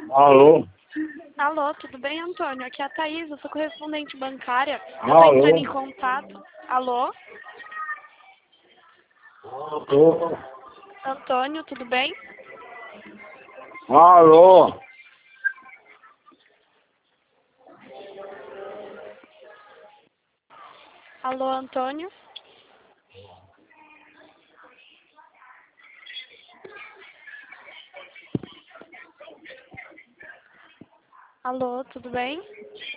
Alô? Alô, tudo bem, Antônio? Aqui é a Thaís, eu sou correspondente bancária. Eu tô Alô? entrando em contato. Alô? Alô? Antônio, tudo bem? Alô? Alô, Antônio? Alô, tudo bem?